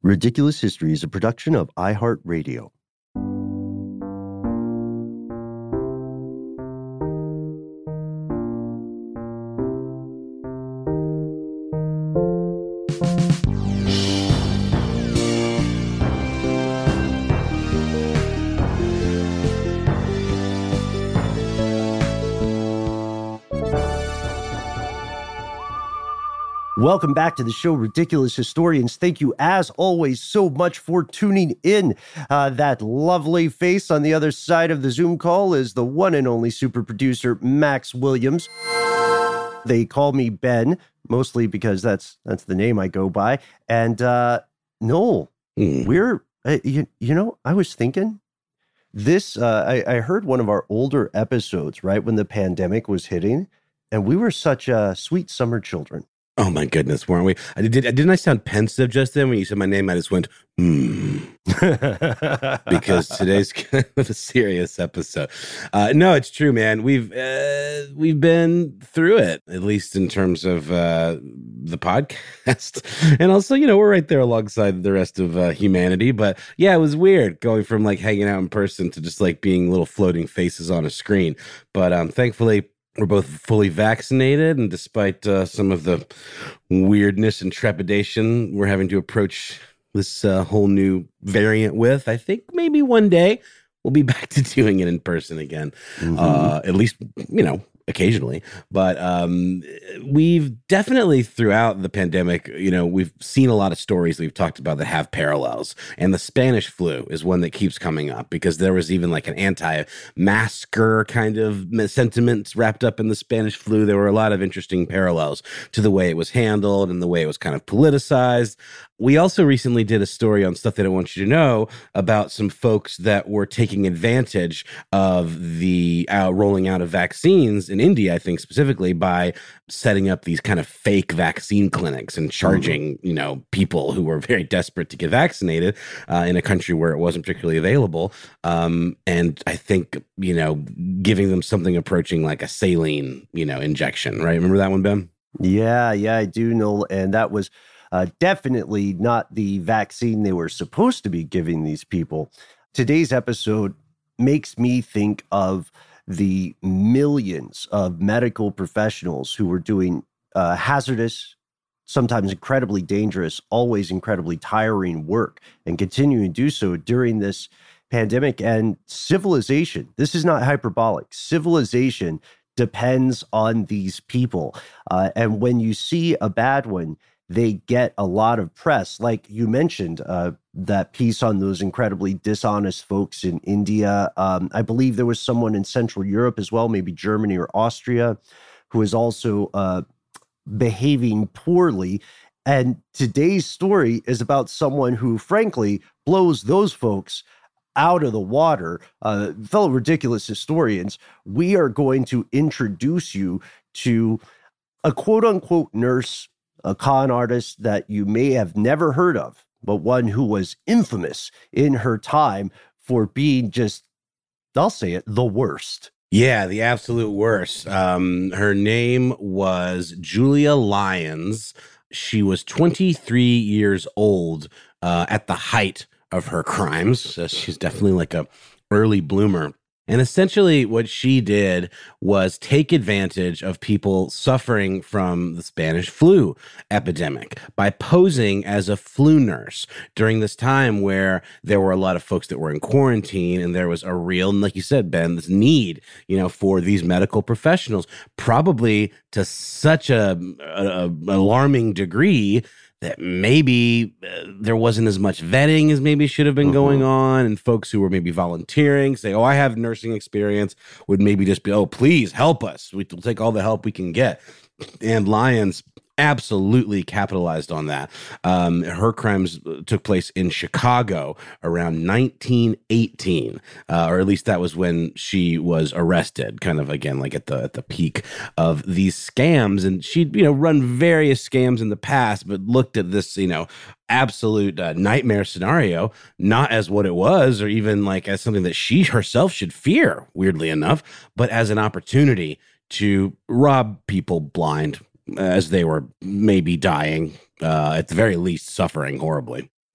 Ridiculous History is a production of iHeartRadio. Welcome back to the show, Ridiculous Historians. Thank you, as always, so much for tuning in. That lovely face on the other side of the Zoom call is the one and only super producer, Max Williams. They call me Ben, mostly because that's the name I go by. And Noel, we're, I was thinking this, I heard one of our older episodes, right, when the pandemic was hitting, and we were such sweet summer children. Oh my goodness, weren't we? Didn't I sound pensive just then when you said my name? I just went, because today's kind of a serious episode. No, it's true, man. We've been through it, at least in terms of the podcast, and also, we're right there alongside the rest of humanity. But yeah, it was weird going from like hanging out in person to just like being little floating faces on a screen. But thankfully, we're both fully vaccinated, and despite some of the weirdness and trepidation we're having to approach this whole new variant with, I think maybe one day we'll be back to doing it in person again, at least, occasionally. But we've definitely, throughout the pandemic, we've seen a lot of stories that we've talked about that have parallels. And the Spanish flu is one that keeps coming up because there was even like an anti-masker kind of sentiment wrapped up in the Spanish flu. There were a lot of interesting parallels to the way it was handled and the way it was kind of politicized. We also recently did a story on Stuff They Don't Want You to Know about some folks that were taking advantage of the rolling out of vaccines in India, I think specifically, by setting up these kind of fake vaccine clinics and charging, people who were very desperate to get vaccinated in a country where it wasn't particularly available. And I think, giving them something approaching like a saline, injection, right? Remember that one, Ben? Yeah, I do know. And that was definitely not the vaccine they were supposed to be giving these people. Today's episode makes me think of the millions of medical professionals who were doing hazardous, sometimes incredibly dangerous, always incredibly tiring work and continuing to do so during this pandemic. And civilization, this is not hyperbolic, civilization depends on these people. And when you see a bad one, they get a lot of press. Like you mentioned, that piece on those incredibly dishonest folks in India. I believe there was someone in Central Europe as well, maybe Germany or Austria, who is also behaving poorly. And today's story is about someone who, frankly, blows those folks out of the water. Fellow ridiculous historians, we are going to introduce you to a quote-unquote nurse, a con artist that you may have never heard of, but one who was infamous in her time for being just, I'll say it, the worst. Yeah, the absolute worst. Her name was Julia Lyons. She was 23 years old at the height of her crimes. So she's definitely like a early bloomer. And essentially what she did was take advantage of people suffering from the Spanish flu epidemic by posing as a flu nurse during this time where there were a lot of folks that were in quarantine, and there was a real, and like you said, Ben, this need, for these medical professionals, probably to such a alarming degree that maybe there wasn't as much vetting as maybe should have been going on, and folks who were maybe volunteering, say, I have nursing experience, would maybe just be, please help us. We'll take all the help we can get. And Lyons absolutely capitalized on that. Her crimes took place in Chicago around 1918, or at least that was when she was arrested, kind of, again, like at the peak of these scams. And she'd, run various scams in the past, but looked at this, absolute nightmare scenario, not as what it was, or even like as something that she herself should fear, weirdly enough, but as an opportunity to rob people blind as they were maybe dying, at the very least suffering horribly.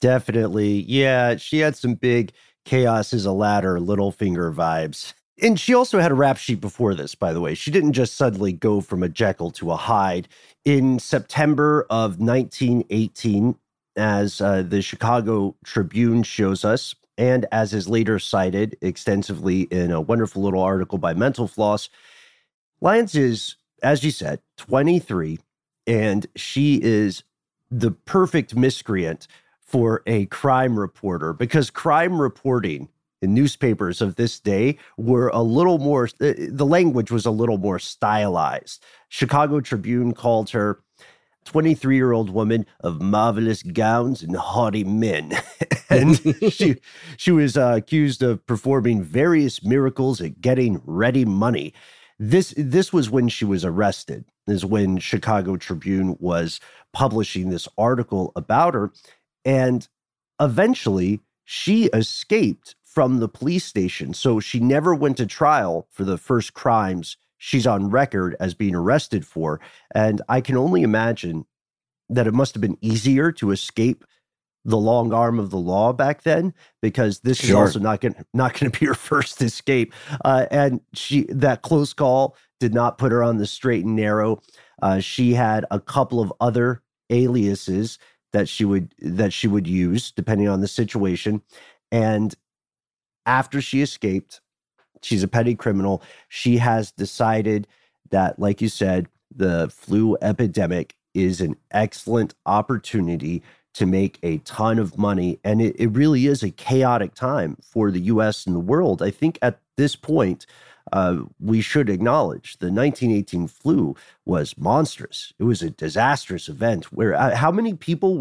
Definitely. Yeah, she had some big chaos is a ladder, Littlefinger vibes. And she also had a rap sheet before this, by the way. She didn't just suddenly go from a Jekyll to a Hyde. In September of 1918, as the Chicago Tribune shows us, and as is later cited extensively in a wonderful little article by Mental Floss, Lyons is, as you said, 23, and she is the perfect miscreant for a crime reporter, because crime reporting in newspapers of this day were a little more, the language was a little more stylized. Chicago Tribune called her 23-year-old woman of marvelous gowns and haughty men. And she was accused of performing various miracles at getting ready money. This was when she was arrested, is when Chicago Tribune was publishing this article about her. And eventually she escaped from the police station. So she never went to trial for the first crimes she's on record as being arrested for. And I can only imagine that it must have been easier to escape the long arm of the law back then, because this is also not going to be her first escape. And that close call did not put her on the straight and narrow. She had a couple of other aliases that she would use depending on the situation. And after she escaped, she's a petty criminal. She has decided that, like you said, the flu epidemic is an excellent opportunity to make a ton of money. And it really is a chaotic time for the U.S. and the world. I think at this point, we should acknowledge the 1918 flu was monstrous. It was a disastrous event where how many people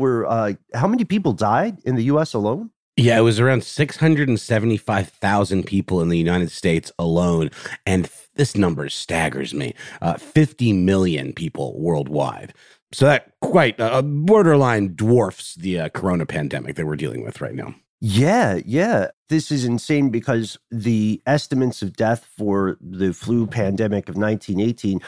died in the U.S. alone? Yeah, it was around 675,000 people in the United States alone. And this number staggers me. 50 million people worldwide. So that quite borderline dwarfs the corona pandemic that we're dealing with right now. Yeah. This is insane because the estimates of death for the flu pandemic of 1918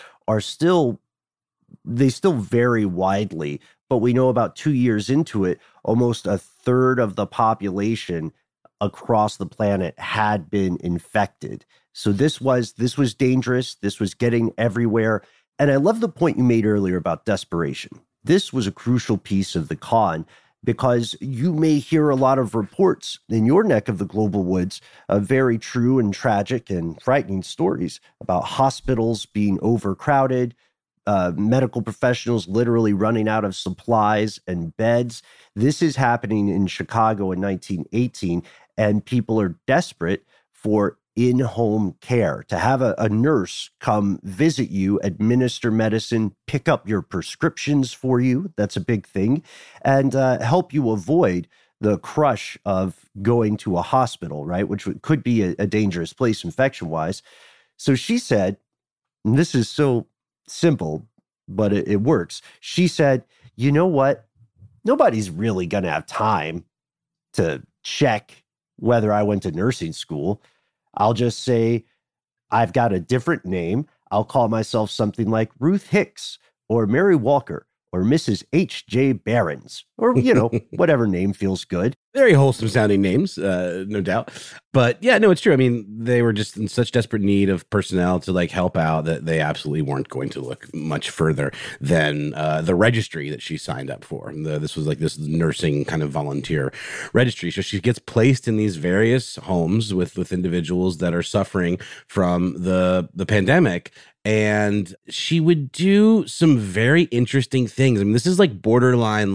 they still vary widely. But we know about 2 years into it, almost a third of the population across the planet had been infected. So this was dangerous. This was getting everywhere. And I love the point you made earlier about desperation. This was a crucial piece of the con, because you may hear a lot of reports in your neck of the global woods of very true and tragic and frightening stories about hospitals being overcrowded, medical professionals literally running out of supplies and beds. This is happening in Chicago in 1918, and people are desperate for in-home care, to have a nurse come visit you, administer medicine, pick up your prescriptions for you. That's a big thing. And help you avoid the crush of going to a hospital, right? Which could be a dangerous place infection-wise. So she said, and this is so simple, but it works. She said, you know what? Nobody's really going to have time to check whether I went to nursing school. I'll just say I've got a different name. I'll call myself something like Ruth Hicks or Mary Walker or Mrs. H.J. Barons, or, whatever name feels good. Very wholesome sounding names, no doubt. But yeah, no, it's true. I mean, they were just in such desperate need of personnel to help out that they absolutely weren't going to look much further than the registry that she signed up for. This was this nursing kind of volunteer registry. So she gets placed in these various homes with individuals that are suffering from the pandemic. And she would do some very interesting things. I mean, this is borderline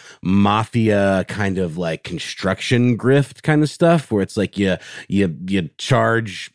mafia kind of construction grift kind of stuff, where it's you charge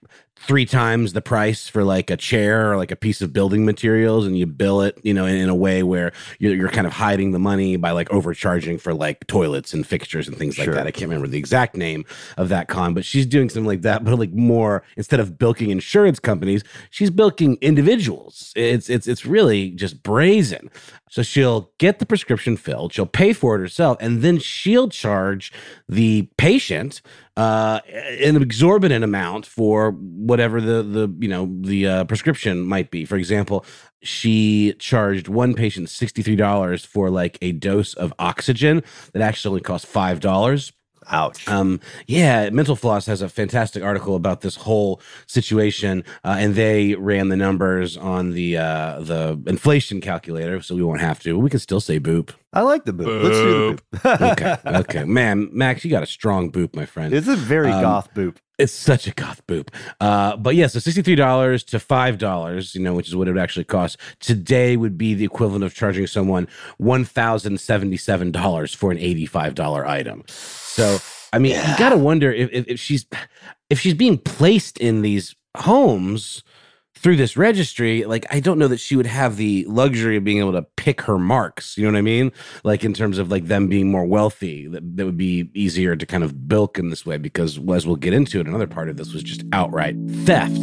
3 times the price for a chair or a piece of building materials, and you bill it, in a way where you're kind of hiding the money by overcharging for toilets and fixtures and things like that. I can't remember the exact name of that con, but she's doing something like that, but more, instead of bilking insurance companies, she's bilking individuals. It's really just brazen. So she'll get the prescription filled, she'll pay for it herself, and then she'll charge the patient an exorbitant amount for whatever the prescription might be. For example, she charged one patient $63 for like a dose of oxygen that actually only cost $5. Ouch. Yeah, Mental Floss has a fantastic article about this whole situation, and they ran the numbers on the inflation calculator, so we won't have to. We can still say boop. I like the boop. Let's do the boop. Okay. Man, Max, you got a strong boop, my friend. It's a very goth boop. It's such a goth boop. But yeah, so $63 to $5, which is what it would actually cost today, would be the equivalent of charging someone $1,077 for an $85 item. So, I mean, you got to wonder if she's being placed in these homes through this registry. Like, I don't know that she would have the luxury of being able to pick her marks. You know what I mean? Like, in terms of like them being more wealthy, that would be easier to kind of bilk in this way, because as we'll get into it, another part of this was just outright theft.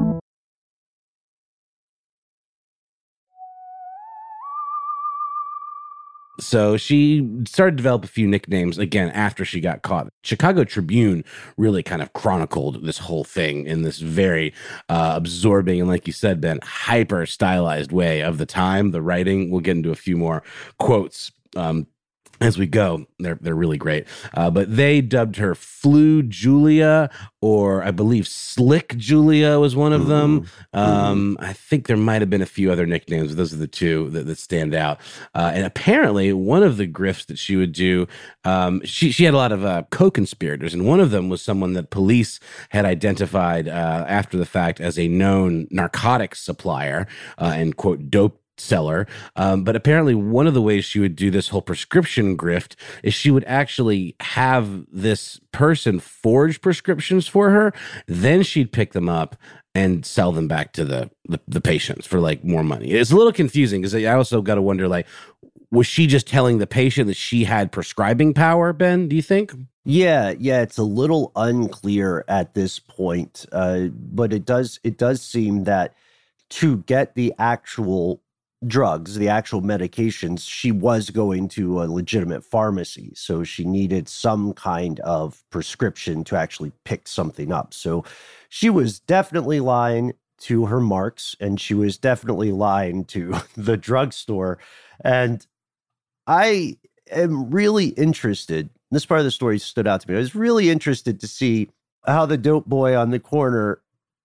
So she started to develop a few nicknames again after she got caught. Chicago Tribune really kind of chronicled this whole thing in this very absorbing and, like you said, Ben, hyper stylized way of the time. The writing, we'll get into a few more quotes as we go. They're really great. But they dubbed her Flu Julia, or I believe Slick Julia was one of them. I think there might have been a few other nicknames, but those are the two that stand out. And apparently one of the grifts that she would do, she had a lot of co-conspirators, and one of them was someone that police had identified after the fact as a known narcotics supplier and, quote, dope seller. But apparently one of the ways she would do this whole prescription grift is she would actually have this person forge prescriptions for her. Then she'd pick them up and sell them back to the patients for like more money. It's a little confusing because I also got to wonder, like, was she just telling the patient that she had prescribing power, Ben, do you think? Yeah, it's a little unclear at this point. But it does seem that to get the actual drugs, the actual medications, she was going to a legitimate pharmacy. So she needed some kind of prescription to actually pick something up. So she was definitely lying to her marks, and she was definitely lying to the drugstore. And I am really interested. This part of the story stood out to me. I was really interested to see how the dope boy on the corner,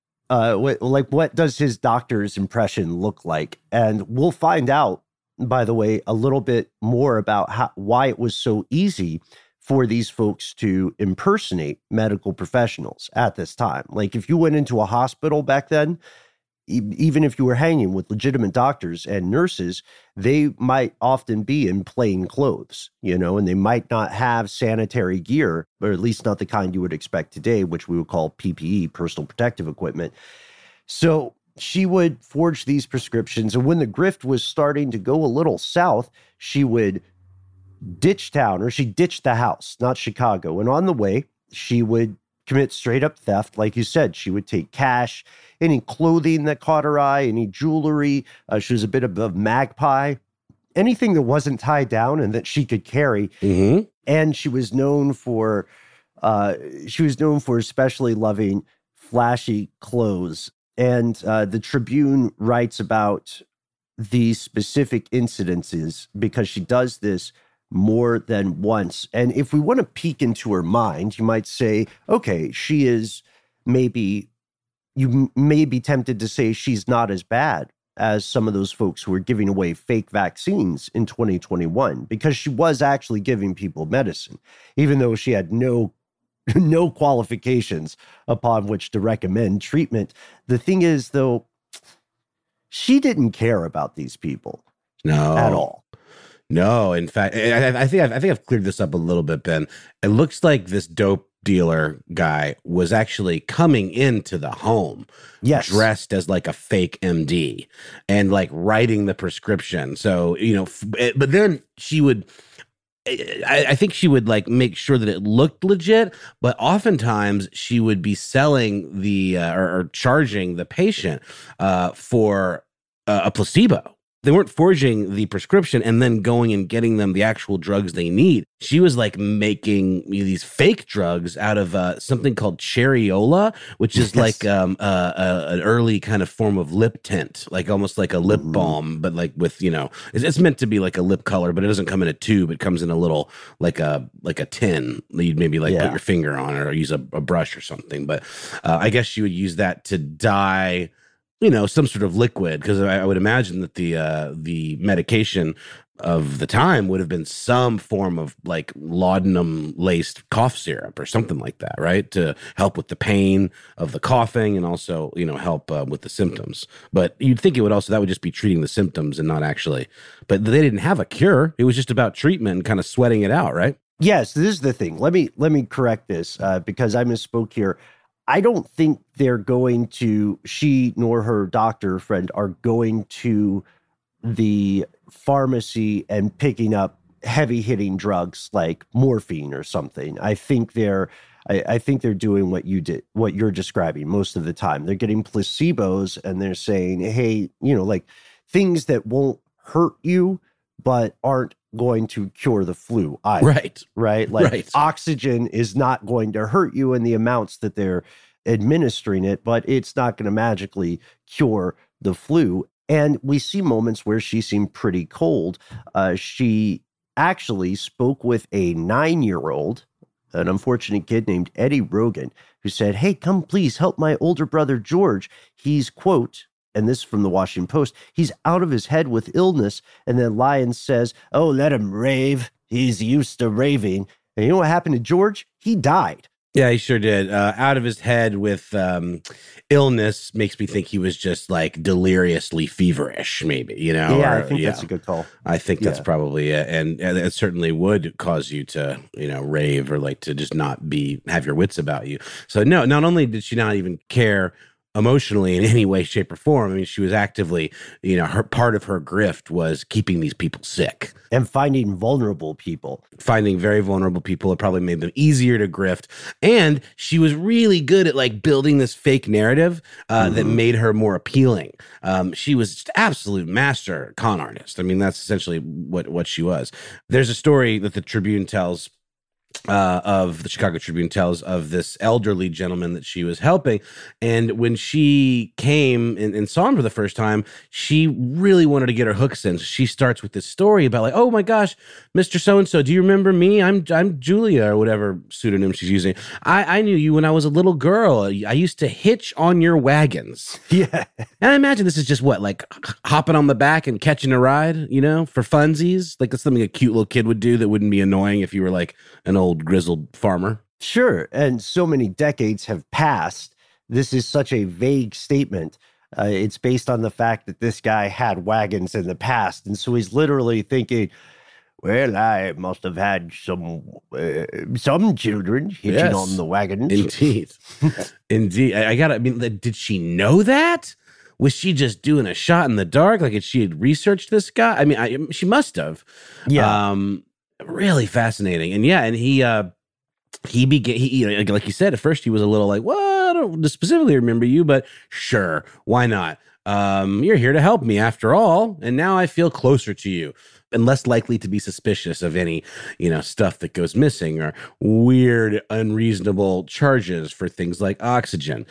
what does his doctor's impression look like? And we'll find out, by the way, a little bit more about why it was so easy for these folks to impersonate medical professionals at this time. Like, if you went into a hospital back then, even if you were hanging with legitimate doctors and nurses, they might often be in plain clothes, and they might not have sanitary gear, or at least not the kind you would expect today, which we would call PPE, personal protective equipment. So she would forge these prescriptions. And when the grift was starting to go a little south, she would ditch town, or she ditched the house, not Chicago. And on the way, she would commit straight up theft. Like you said, she would take cash, any clothing that caught her eye, any jewelry. She was a bit of a magpie, anything that wasn't tied down and that she could carry. Mm-hmm. And she was known for especially loving flashy clothes. And the Tribune writes about these specific incidences because she does this more than once. And if we want to peek into her mind, you might say, okay, you may be tempted to say she's not as bad as some of those folks who were giving away fake vaccines in 2021, because she was actually giving people medicine, even though she had no qualifications upon which to recommend treatment. The thing is, though, she didn't care about these people at all. No, in fact, I think I've cleared this up a little bit, Ben. It looks like this dope dealer guy was actually coming into the home, dressed as like a fake MD and like writing the prescription. So, but then she would, I think she would like make sure that it looked legit, but oftentimes she would be selling or charging the patient for a placebo. They weren't forging the prescription and then going and getting them the actual drugs they need. She was like making these fake drugs out of something called Cheriola, which is like an early kind of form of lip tint, like almost like a lip balm, but like with, it's meant to be like a lip color, but it doesn't come in a tube. It comes in a little, like a tin that you'd maybe like put your finger on or use a brush or something. But I guess she would use that to dye some sort of liquid, because I would imagine that the medication of the time would have been some form of like laudanum laced cough syrup or something like that, right? To help with the pain of the coughing and also, help with the symptoms. But you'd think that would just be treating the symptoms and not actually, but they didn't have a cure. It was just about treatment and kind of sweating it out, right? Yes, this is the thing. Let me correct this because I misspoke here. I don't think they're going to, she nor her doctor friend are going to the pharmacy and picking up heavy hitting drugs like morphine or something. I think they're doing what you're describing most of the time. They're getting placebos and they're saying, hey, like things that won't hurt you, but aren't going to cure the flu either. Right. Like oxygen is not going to hurt you in the amounts that they're administering it, but it's not going to magically cure the flu. And we see moments where she seemed pretty cold. She actually spoke with a 9-year-old, an unfortunate kid named Eddie Rogan, who said, hey, come please help my older brother, George. He's, quote, and this is from the Washington Post, he's out of his head with illness. And then Lyons says, oh, let him rave. He's used to raving. And you know what happened to George? He died. Yeah, he sure did. Out of his head with illness makes me think he was just like deliriously feverish, maybe, Yeah, I think that's a good call. I think that's probably it. And it certainly would cause you to, rave or like to just not have your wits about you. So no, not only did she not even care emotionally in any way, shape, or form. I mean, she was actively, her part of her grift was keeping these people sick. And finding vulnerable people. Finding very vulnerable people. It probably made them easier to grift. And she was really good at like building this fake narrative that made her more appealing. She was just absolute master con artist. I mean, that's essentially what she was. There's a story that the Tribune tells of the Chicago Tribune tells of this elderly gentleman that she was helping. And when she came and saw him for the first time, she really wanted to get her hooks in. So she starts with this story about like, oh my gosh, Mr. So-and-so, do you remember me? I'm Julia, or whatever pseudonym she's using. I knew you when I was a little girl. I used to hitch on your wagons. Yeah. And I imagine this is just what, like hopping on the back and catching a ride, for funsies. Like that's something a cute little kid would do that wouldn't be annoying if you were like an old grizzled farmer. Sure. And so many decades have passed. This is such a vague statement. It's based on the fact that this guy had wagons in the past. And so he's literally thinking, well, I must have had some children hitching on the wagons. Indeed. Indeed. Did she know that? Was she just doing a shot in the dark? Like, she had researched this guy? I mean, she must have. Yeah. Really fascinating. And yeah, and he began, like you said, at first he was a little like, well, I don't specifically remember you, but sure, why not? You're here to help me after all. And now I feel closer to you and less likely to be suspicious of any, stuff that goes missing or weird, unreasonable charges for things like oxygen,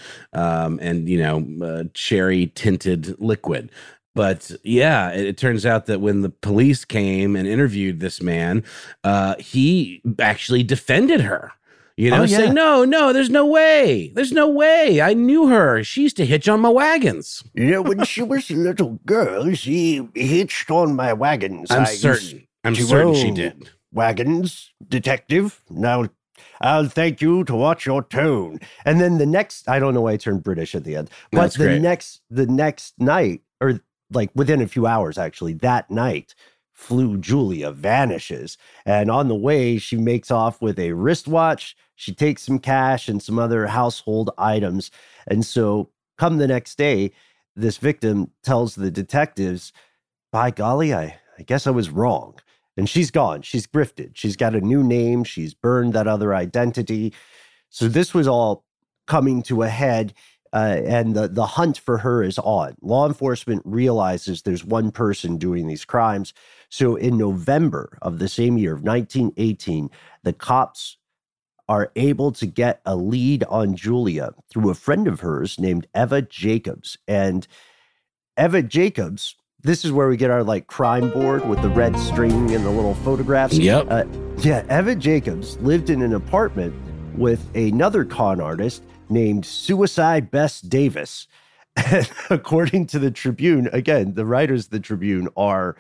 and cherry tinted liquid. But yeah, it turns out that when the police came and interviewed this man, he actually defended her. Saying, no, there's no way. There's no way. I knew her. She used to hitch on my wagons. When she was a little girl, she hitched on my wagons. I'm certain she did. Wagons, detective. Now, I'll thank you to watch your tone. And then the next, I don't know why I turned British at the end, but the next night, or like within a few hours, actually, that night, Flu Julia vanishes. And on the way, she makes off with a wristwatch. She takes some cash and some other household items. And so come the next day, this victim tells the detectives, by golly, I guess I was wrong. And she's gone. She's grifted. She's got a new name. She's burned that other identity. So this was all coming to a head. and the hunt for her is on. Law enforcement realizes there's one person doing these crimes. So in November of the same year of 1918, the cops are able to get a lead on Julia through a friend of hers named Eva Jacobs. And Eva Jacobs, this is where we get our like crime board with the red string and the little photographs. Yep. Eva Jacobs lived in an apartment with another con artist named Suicide Bess Davis. And according to the Tribune, again, the writers of the Tribune are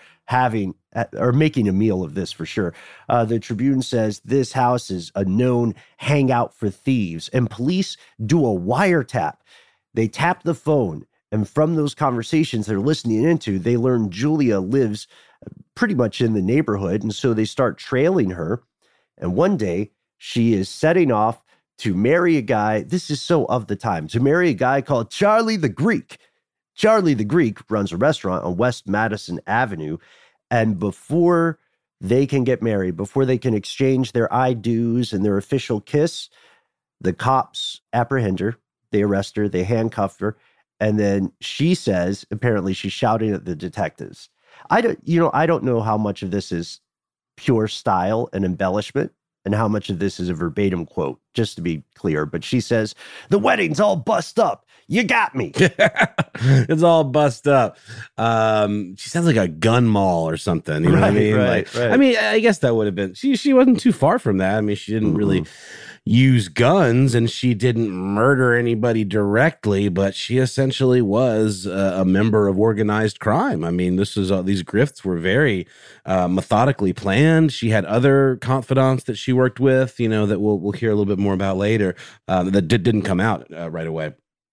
making a meal of this for sure. The Tribune says this house is a known hangout for thieves, and police do a wiretap. They tap the phone, and from those conversations they're listening into, they learn Julia lives pretty much in the neighborhood, and so they start trailing her. And one day, she is setting off to marry a guy, this is so of the time, to marry a guy called Charlie the Greek. Charlie the Greek runs a restaurant on West Madison Avenue, and before they can get married, before they can exchange their I do's and their official kiss, the cops apprehend her, they arrest her, they handcuff her, and then she says, apparently she's shouting at the detectives. I don't know how much of this is pure style and embellishment, and how much of this is a verbatim quote, just to be clear. But she says, "The wedding's all bust up. You got me." It's all bust up. She sounds like a gun mall or something. You know what I mean? Right. I mean, I guess that would have been, she wasn't too far from that. I mean, she didn't really use guns, and she didn't murder anybody directly, but she essentially was a member of organized crime. I mean, these grifts were very methodically planned. She had other confidants that she worked with, that we'll hear a little bit more about later, that didn't come out right away.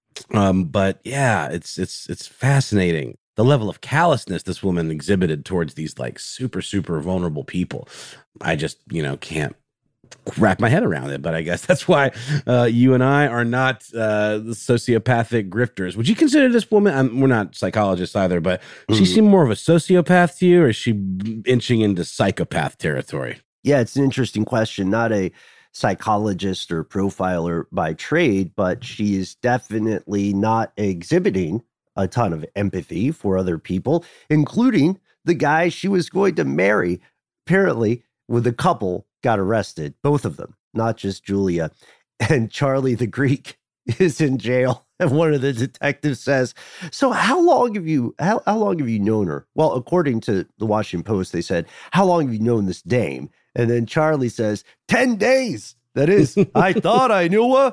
But yeah, it's fascinating. The level of callousness this woman exhibited towards these like super, super vulnerable people. I just, can't wrap my head around it, but I guess that's why you and I are not sociopathic grifters. Would you consider this woman, we're not psychologists either, but she seemed more of a sociopath to you, or is she inching into psychopath territory? Yeah, it's an interesting question. Not a psychologist or profiler by trade, but she is definitely not exhibiting a ton of empathy for other people, including the guy she was going to marry. Apparently, with a couple got arrested, both of them, not just Julia. And Charlie the Greek is in jail. And one of the detectives says, "So how long have you known her?" Well, according to the Washington Post, they said, "How long have you known this dame?" And then Charlie says, 10 days. That is, I thought I knew her.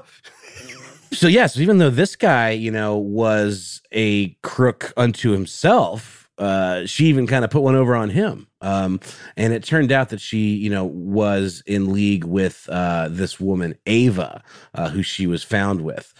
So yes, even though this guy, was a crook unto himself, she even kind of put one over on him. And it turned out that she, was in league with this woman, Ava, who she was found with.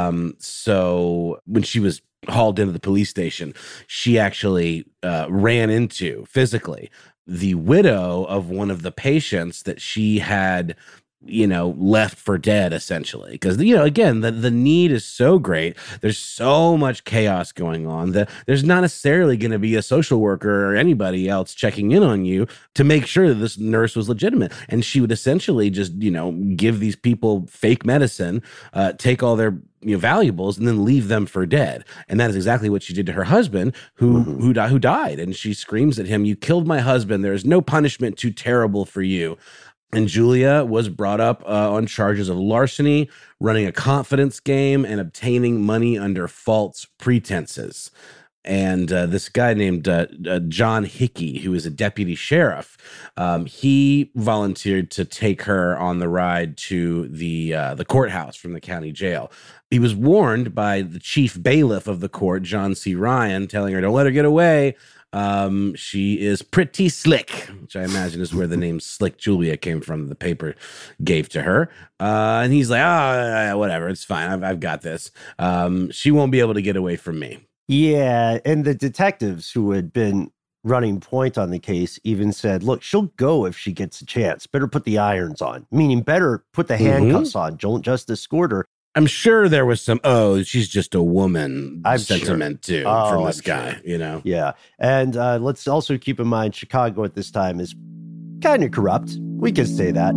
So when she was hauled into the police station, she actually ran into physically the widow of one of the patients that she had left for dead, essentially. Because, again, the need is so great. There's so much chaos going on that there's not necessarily going to be a social worker or anybody else checking in on you to make sure that this nurse was legitimate. And she would essentially just, give these people fake medicine, take all their valuables, and then leave them for dead. And that is exactly what she did to her husband, who died. And she screams at him, "You killed my husband. There is no punishment too terrible for you." And Julia was brought up on charges of larceny, running a confidence game, and obtaining money under false pretenses. And this guy named John Hickey, who is a deputy sheriff, he volunteered to take her on the ride to the courthouse from the county jail. He was warned by the chief bailiff of the court, John C. Ryan, telling her, "Don't let her get away. She is pretty slick," which I imagine is where the name Slick Julia came from, the paper gave to her. And he's like, "Oh, whatever, it's fine. I've got this. She won't be able to get away from me." Yeah, and the detectives who had been running point on the case even said, "Look, she'll go if she gets a chance. Better put the irons on," meaning better put the handcuffs on. Don't just escort her. I'm sure there was some, she's just a woman sentiment too from this guy, Yeah. And let's also keep in mind, Chicago at this time is kind of corrupt. We can say that.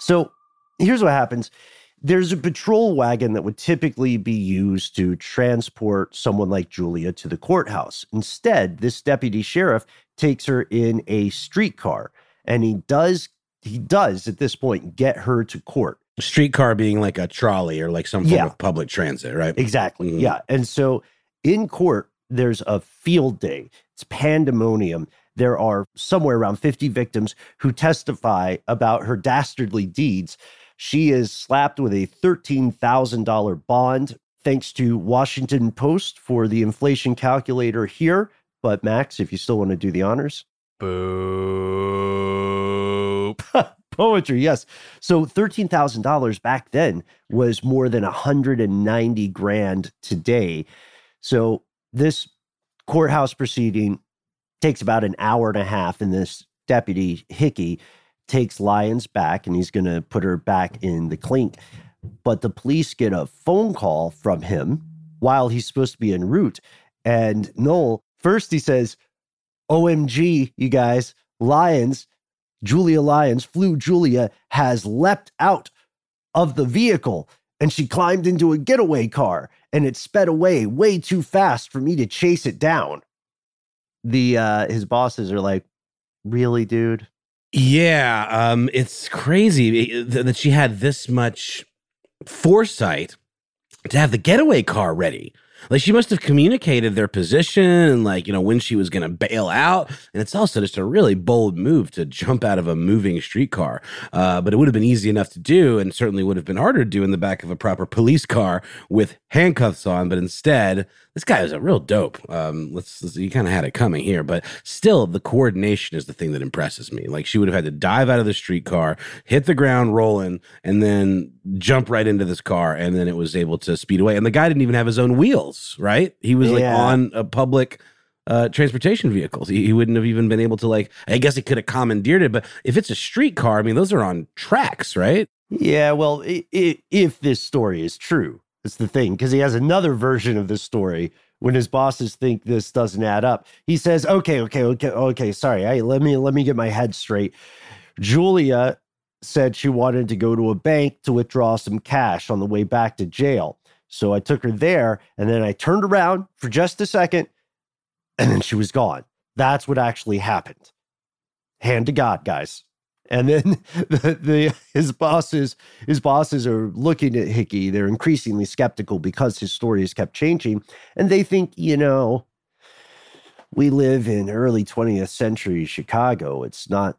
So here's what happens. There's a patrol wagon that would typically be used to transport someone like Julia to the courthouse. Instead, this deputy sheriff takes her in a streetcar, and he does at this point get her to court. Streetcar being like a trolley or like some form of public transit, right? Exactly. Mm-hmm. Yeah. And so in court, there's a field day. It's pandemonium. There are somewhere around 50 victims who testify about her dastardly deeds. She is slapped with a $13,000 bond, thanks to Washington Post for the inflation calculator here. But Max, if you still want to do the honors. Boo. Poetry, yes. So $13,000 back then was more than 190 grand today. So this courthouse proceeding takes about an hour and a half, and this deputy Hickey takes Lyons back, and he's going to put her back in the clink. But the police get a phone call from him while he's supposed to be en route. And Noel, first he says, OMG, you guys, Julia Lyons, Flu Julia, has leapt out of the vehicle, and she climbed into a getaway car, and it sped away way too fast for me to chase it down. His bosses are like, really, dude? Yeah, it's crazy that she had this much foresight to have the getaway car ready. Like, she must have communicated their position and, like, you know, when she was going to bail out. And it's also just a really bold move to jump out of a moving streetcar. But it would have been easy enough to do, and certainly would have been harder to do in the back of a proper police car with handcuffs on. But instead, this guy was a real dope. You kind of had it coming here. But still, the coordination is the thing that impresses me. Like, she would have had to dive out of the streetcar, hit the ground rolling, and then jump right into this car. And then it was able to speed away. And the guy didn't even have his own wheels. Right? He was like on a public transportation vehicle. He wouldn't have even been able to, like, I guess he could have commandeered it, but if it's a streetcar, I mean, those are on tracks, right? Yeah, well, if this story is true, it's the thing, because he has another version of this story when his bosses think this doesn't add up. He says, okay, sorry, let me get my head straight. Julia said she wanted to go to a bank to withdraw some cash on the way back to jail. So I took her there, and then I turned around for just a second, and then she was gone. That's what actually happened. Hand to God, guys. And then his bosses are looking at Hickey. They're increasingly skeptical because his story has kept changing, and they think, you know, we live in early 20th century Chicago. It's not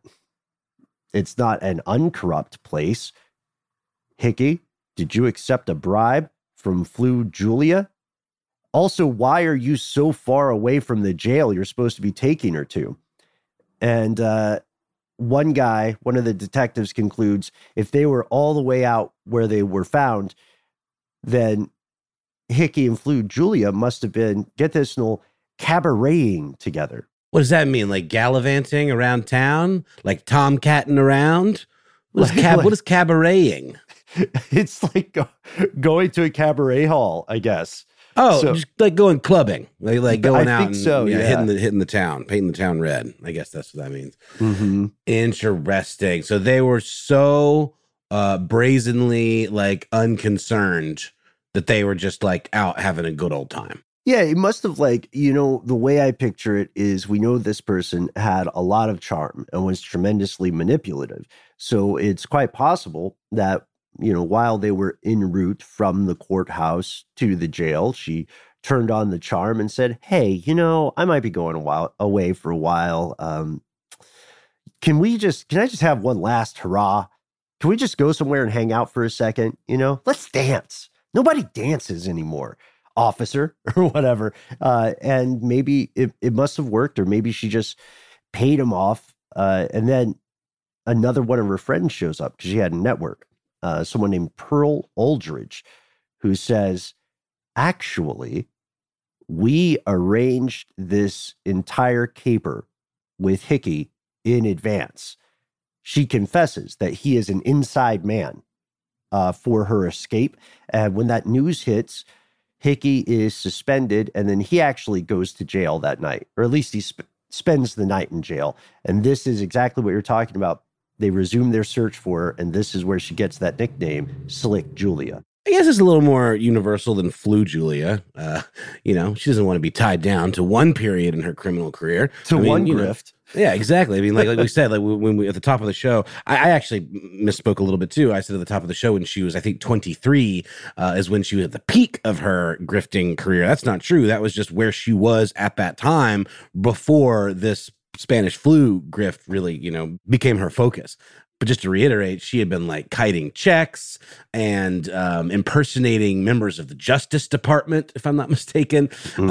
an uncorrupt place. Hickey, did you accept a bribe from Flu Julia? Also, why are you so far away from the jail you're supposed to be taking her to? And one of the detectives concludes, if they were all the way out where they were found, then Hickey and Flu Julia must have been, get this, Noel, cabareting together. What does that mean? Like gallivanting around town? Like tomcatting around? What is cabareting? It's like going to a cabaret hall, I guess. Oh, so, just like going clubbing, like going out and hitting the town, painting the town red. I guess that's what that means. Mm-hmm. Interesting. So they were so brazenly like unconcerned that they were just like out having a good old time. Yeah, it must have, like, you know, the way I picture it is we know this person had a lot of charm and was tremendously manipulative. So it's quite possible that, you know, while they were en route from the courthouse to the jail, she turned on the charm and said, hey, you know, I might be going away for a while. Can I just have one last hurrah? Can we just go somewhere and hang out for a second? You know, let's dance. Nobody dances anymore, officer, or whatever. And maybe it must have worked, or maybe she just paid him off. And then another one of her friends shows up because she had a network. Someone named Pearl Aldridge, who says, actually, we arranged this entire caper with Hickey in advance. She confesses that he is an inside man for her escape. And when that news hits, Hickey is suspended, and then he actually goes to jail that night, or at least he spends the night in jail. And this is exactly what you're talking about. They resume their search for her, and this is where she gets that nickname, Slick Julia. I guess it's a little more universal than Flu Julia. She doesn't want to be tied down to one period in her criminal career. One grift. Yeah, exactly. I mean, like we said, like when we at the top of the show, I actually misspoke a little bit too. I said at the top of the show when she was, I think, 23 is when she was at the peak of her grifting career. That's not true. That was just where she was at that time before this Spanish flu grift really, became her focus. But just to reiterate, she had been like kiting checks and impersonating members of the Justice Department, if I'm not mistaken.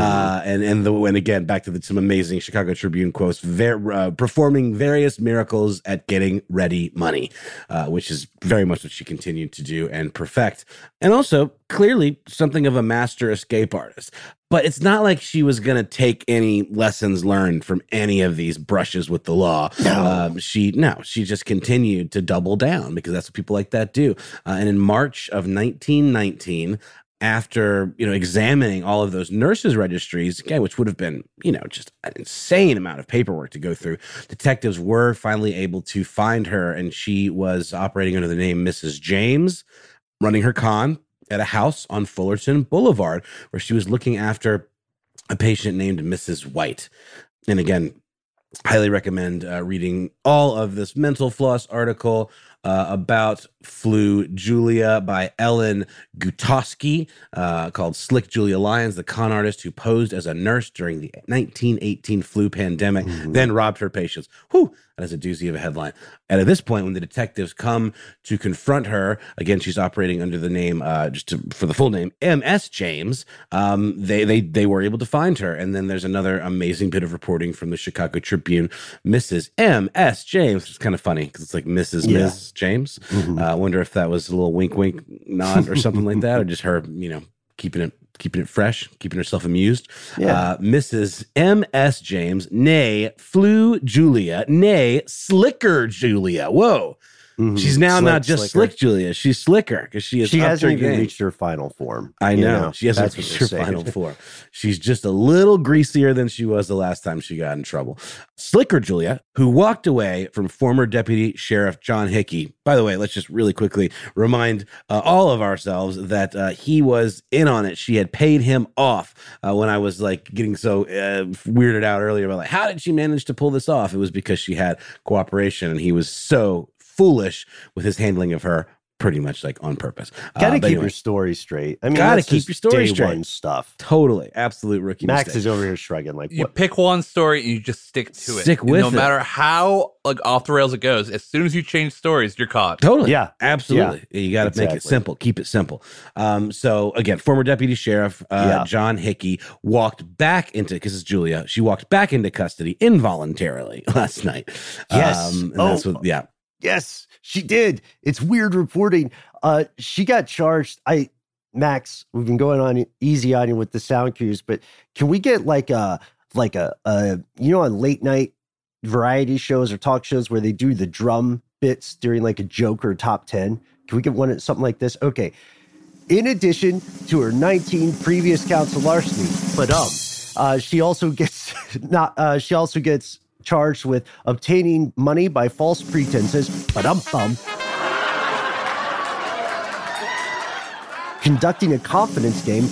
And again, back to some amazing Chicago Tribune quotes, performing various miracles at getting ready money, which is very much what she continued to do and perfect. And also, clearly, something of a master escape artist. But it's not like she was going to take any lessons learned from any of these brushes with the law. No. She just continued to double down because that's what people like that do. And in March of 1919, after examining all of those nurses' registries, again, which would have been just an insane amount of paperwork to go through, detectives were finally able to find her, and she was operating under the name Mrs. James, running her con at a house on Fullerton Boulevard, where she was looking after a patient named Mrs. White. And again, highly recommend reading all of this Mental Floss article about Flu Julia by Ellen Gutowski, called Slick Julia Lyons, the con artist who posed as a nurse during the 1918 flu pandemic, then robbed her patients. Whew, that is a doozy of a headline. And at this point, when the detectives come to confront her, again, she's operating under the name, for the full name, M.S. James, they were able to find her. And then there's another amazing bit of reporting from the Chicago Tribune. Mrs. M.S. James. It's kind of funny because it's like Mrs. Ms. James. I wonder if that was a little wink, wink nod or something like that, or just her, keeping it fresh, keeping herself amused. Mrs. M.S. James, nay Flu Julia, nay Slicker Julia. Whoa. She's now not just Slick Julia. She's slicker because she hasn't even reached her final form. I know. She hasn't reached her final form. She's just a little greasier than she was the last time she got in trouble. Slicker Julia, who walked away from former Deputy Sheriff John Hickey. By the way, let's just really quickly remind all of ourselves that he was in on it. She had paid him off when I was getting so weirded out earlier about how did she manage to pull this off? It was because she had cooperation, and he was so foolish with his handling of her, pretty much on purpose. Gotta keep your story straight. I mean, gotta keep your story straight. One stuff. Totally. Absolute rookie Max mistake. is over here shrugging you pick one story and you just stick to it. Stick with it. No matter how off the rails it goes, as soon as you change stories, you're caught. Totally. Yeah. Absolutely. Yeah. You got to make it simple. Keep it simple. So again, former Deputy Sheriff John Hickey walked back into, because it's Julia, she walked back into custody involuntarily last night. Yes. Yes, she did. It's weird reporting. She got charged. Max, we've been going on easy on you with the sound cues, but can we get on late night variety shows or talk shows where they do the drum bits during a joke or top 10? Can we get something like this? Okay. In addition to her 19 previous counts of larceny, but she also gets charged with obtaining money by false pretenses, conducting a confidence game,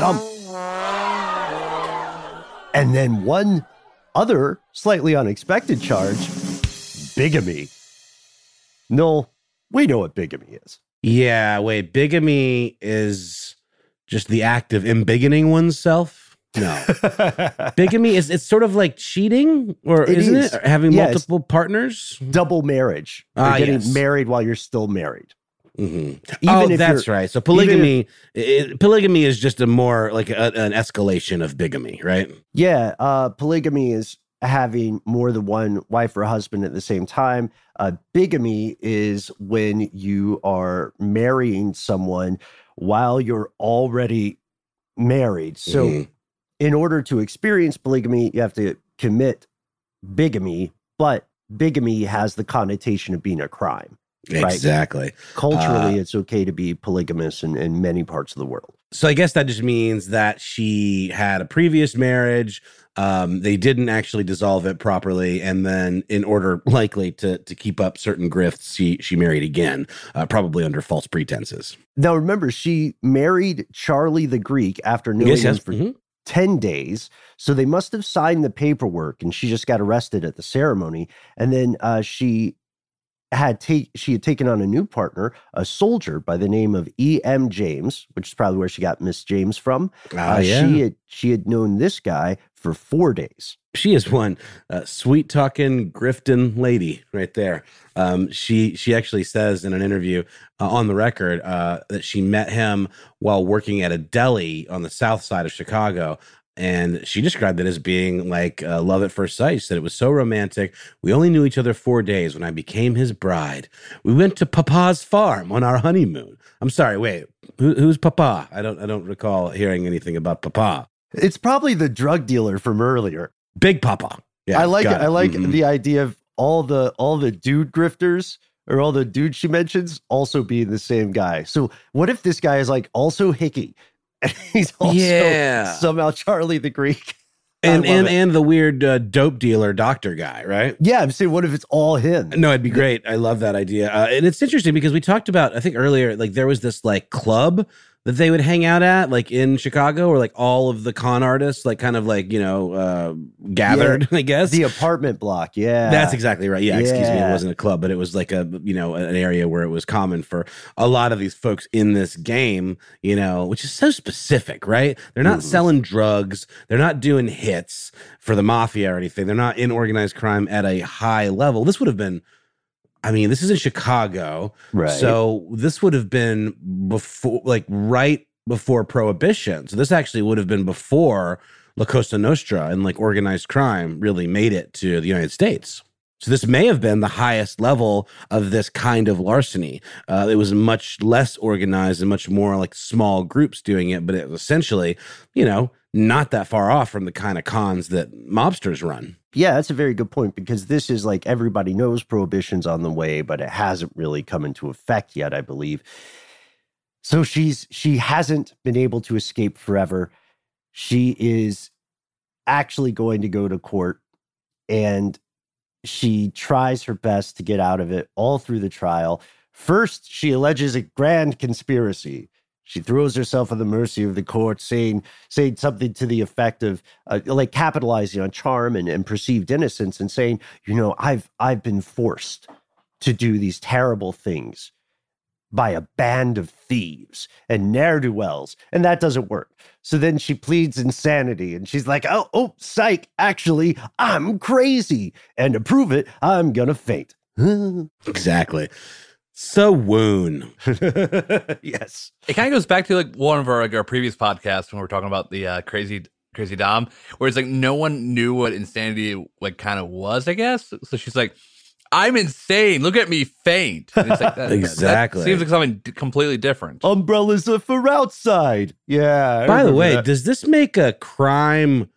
and then one other slightly unexpected charge, bigamy. No, we know what bigamy is. Yeah, wait, bigamy is just the act of embiggening oneself? No. Bigamy it's sort of like cheating, or isn't it? Or having multiple partners? Double marriage. Or getting married while you're still married. Mm-hmm. That's right. So polygamy is just a more an escalation of bigamy, right? Yeah. Polygamy is having more than one wife or husband at the same time. Bigamy is when you are marrying someone while you're already married. So in order to experience polygamy, you have to commit bigamy, but bigamy has the connotation of being a crime. Right? Exactly. Culturally, it's okay to be polygamous in many parts of the world. So I guess that just means that she had a previous marriage. They didn't actually dissolve it properly, and then in order likely to keep up certain grifts, she married again, probably under false pretenses. Now remember, she married Charlie the Greek after knowing him for 10 days. So they must have signed the paperwork, and she just got arrested at the ceremony. And then she had taken on a new partner, a soldier by the name of E.M. James, which is probably where she got Miss James from. She had known this guy for 4 days. She is one sweet talking grifting lady right there. She actually says in an interview on the record that she met him while working at a deli on the south side of Chicago. And she described it as being like love at first sight. She said it was so romantic. We only knew each other 4 days when I became his bride. We went to Papa's farm on our honeymoon. I'm sorry, wait, who's Papa? I don't recall hearing anything about Papa. It's probably the drug dealer from earlier. Big Papa. Yeah, I like the idea of all the dude grifters or all the dudes she mentions also being the same guy. So what if this guy is like also Hickey? And he's also somehow Charlie the Greek. And the weird dope dealer doctor guy, right? Yeah, I'm saying, what if it's all him? No, it'd be great. I love that idea. And it's interesting because we talked about, I think earlier, like there was this like club that they would hang out at, like in Chicago, or like all of the con artists, like kind of like, gathered, I guess. The apartment block, yeah. That's exactly right. Yeah, excuse me, it wasn't a club, but it was like an area where it was common for a lot of these folks in this game, which is so specific, right? They're not selling drugs. They're not doing hits for the mafia or anything. They're not in organized crime at a high level. This would have been, this is in Chicago, right? So this would have been right before Prohibition. So this actually would have been before La Cosa Nostra and like organized crime really made it to the United States. So this may have been the highest level of this kind of larceny. It was much less organized and much more like small groups doing it, but it was essentially, not that far off from the kind of cons that mobsters run. Yeah, that's a very good point, because this is like everybody knows Prohibition's on the way, but it hasn't really come into effect yet, I believe. So she hasn't been able to escape forever. She is actually going to go to court, and she tries her best to get out of it all through the trial. First, she alleges a grand conspiracy. She throws herself at the mercy of the court, saying something to the effect of like capitalizing on charm and perceived innocence, and saying, I've been forced to do these terrible things by a band of thieves and ne'er-do-wells, and that doesn't work. So then she pleads insanity, and she's like, oh, psych, actually, I'm crazy. And to prove it, I'm gonna faint. Exactly. So wound. Yes. It kind of goes back to like one of our previous podcasts when we were talking about the crazy Dom, where it's like no one knew what insanity like kind of was, I guess. So she's like, I'm insane. Look at me faint. And it's like, exactly. That seems like something completely different. Umbrellas are for outside. Yeah. By the way, does this make a crime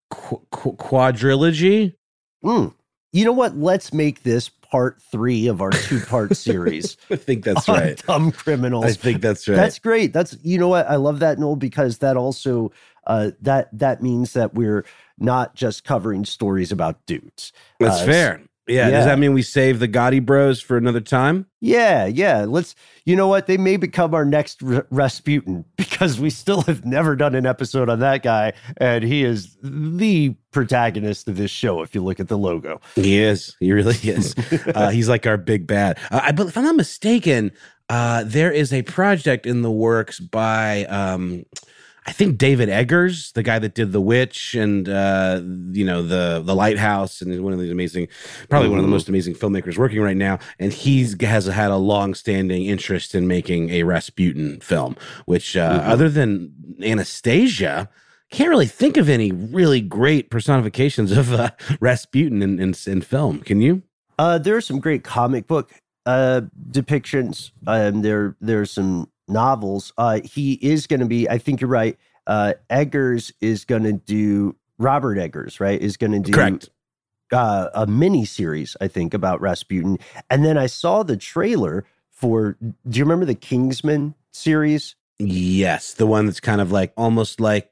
quadrilogy? You know what? Let's make this part 3 of our 2-part series. I think that's right. Dumb criminals. I think that's right. That's great. You know what? I love that, Noel, because that also that means that we're not just covering stories about dudes. That's fair. Yeah. Does that mean we save the Gotti Bros for another time? Yeah. You know what? They may become our next Rasputin, because we still have never done an episode on that guy. And he is the protagonist of this show, if you look at the logo. He is. He really is. He's like our big bad. But if I'm not mistaken, there is a project in the works by... I think David Eggers, the guy that did The Witch and the Lighthouse, and is one of these amazing, probably one of the most amazing filmmakers working right now. And has had a long-standing interest in making a Rasputin film, which other than Anastasia, can't really think of any really great personifications of Rasputin in film. Can you? There are some great comic book depictions. There's some novels. He is going to be, I think you're right, Eggers is going to do, Robert Eggers, right, is going to do Correct. A mini series, I think, about Rasputin. And then I saw the trailer for, do you remember the Kingsman series? Yes, the one that's kind of like almost like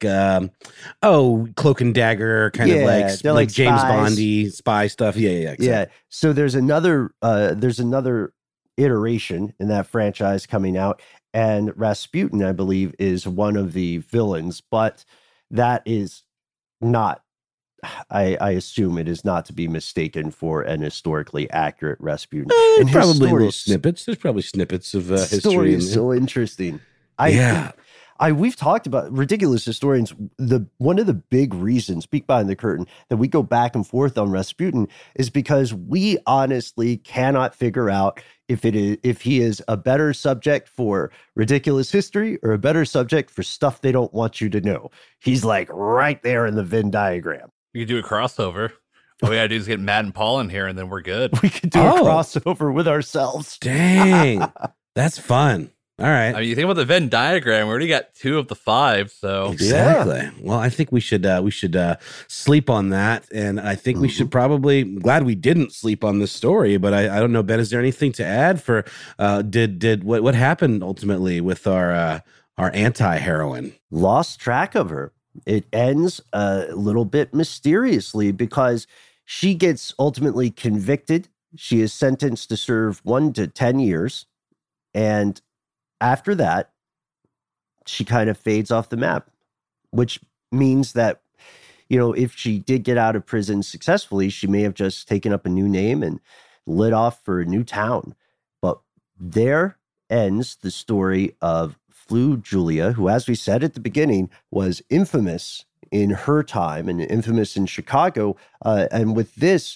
Cloak and Dagger, kind of they're like James spies. Bondy spy stuff. Yeah, exactly. Yeah. So there's another iteration in that franchise coming out, and Rasputin, I believe, is one of the villains, but that is not. I assume it is not to be mistaken for an historically accurate Rasputin. And his Probably little stories- snippets. There's probably snippets of history. story in is there. so interesting. We've talked about ridiculous historians. One of the big reasons, peek behind the curtain, that we go back and forth on Rasputin is because we honestly cannot figure out if he is a better subject for ridiculous history or a better subject for stuff they don't want you to know. He's like right there in the Venn diagram. You could do a crossover. All we gotta do is get Matt and Paul in here, and then we're good. We could do a crossover with ourselves. Dang, that's fun. All right. I mean, you think about the Venn diagram. We already got 2 of the 5, so Exactly. Yeah. Well, I think we should sleep on that, and I think we should probably. I'm glad we didn't sleep on this story, but I don't know, Ben. Is there anything to add for? What happened ultimately with our anti-heroine? Lost track of her. It ends a little bit mysteriously because she gets ultimately convicted. She is sentenced to serve 1 to 10 years, and after that, she kind of fades off the map, which means that, if she did get out of prison successfully, she may have just taken up a new name and lit off for a new town. But there ends the story of Flu Julia, who, as we said at the beginning, was infamous in her time and infamous in Chicago. And with this,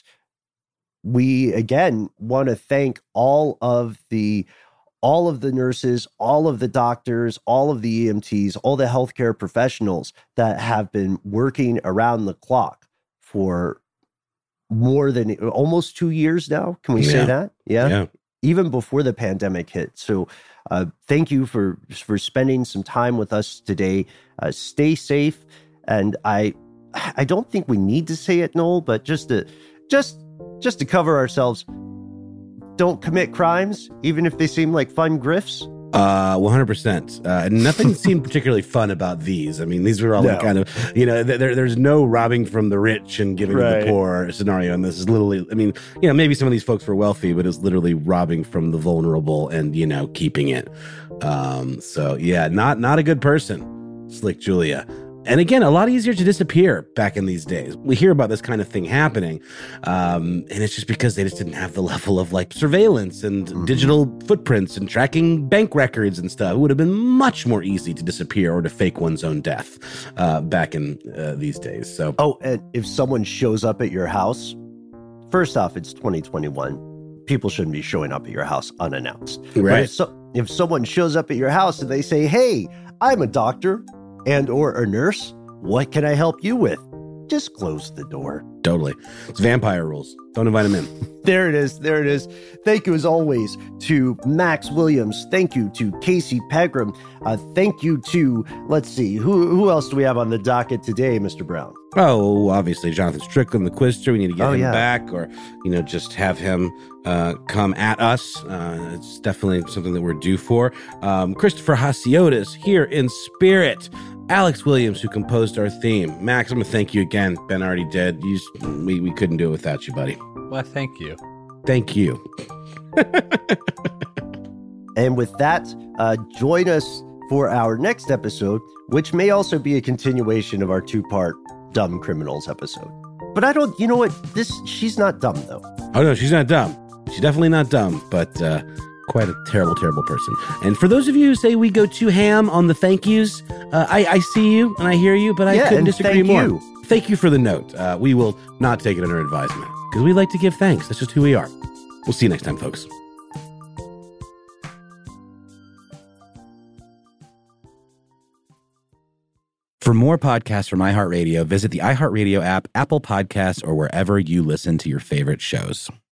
we again want to thank all of the nurses, all of the doctors, all of the EMTs, all the healthcare professionals that have been working around the clock for more than almost 2 years now. Can we say that? Yeah. Even before the pandemic hit. So thank you for spending some time with us today. Stay safe. And I don't think we need to say it, Noel, but just to cover ourselves, don't commit crimes, even if they seem like fun grifts. 100%. Nothing seemed particularly fun about these. I mean, these were all kind of, there's no robbing from the rich and giving to the poor scenario. And this is literally, I mean, maybe some of these folks were wealthy, but it's literally robbing from the vulnerable and, keeping it. So yeah, not a good person, Slick Julia. And again, a lot easier to disappear back in these days. We hear about this kind of thing happening, and it's just because they just didn't have the level of surveillance and digital footprints and tracking bank records and stuff. It would have been much more easy to disappear or to fake one's own death back in these days. So, and if someone shows up at your house, first off, it's 2021. People shouldn't be showing up at your house unannounced. Right. But if someone shows up at your house and they say, "Hey, I'm a doctor and or a nurse, what can I help you with?" Just close the door. Totally. It's vampire rules. Don't invite them in. There it is. Thank you, as always, to Max Williams. Thank you to Casey Pegram. Thank you to, let's see, who else do we have on the docket today, Mr. Brown? Oh, obviously, Jonathan Strickland, the Quizster. We need to get him back, or, just have him come at us. It's definitely something that we're due for. Christopher Hasiotis here in spirit. Alex Williams, who composed our theme. Max, I'm going to thank you again. Ben already did. We couldn't do it without you, buddy. Well, thank you. Thank you. And with that, join us for our next episode, which may also be a continuation of our 2-part Dumb Criminals episode. But she's not dumb, though. Oh, no, she's not dumb. She's definitely not dumb, but quite a terrible, terrible person. And for those of you who say we go too ham on the thank yous, I see you and I hear you, but I couldn't disagree more. Thank you for the note. We will not take it under advisement because we like to give thanks. That's just who we are. We'll see you next time, folks. For more podcasts from iHeartRadio, visit the iHeartRadio app, Apple Podcasts, or wherever you listen to your favorite shows.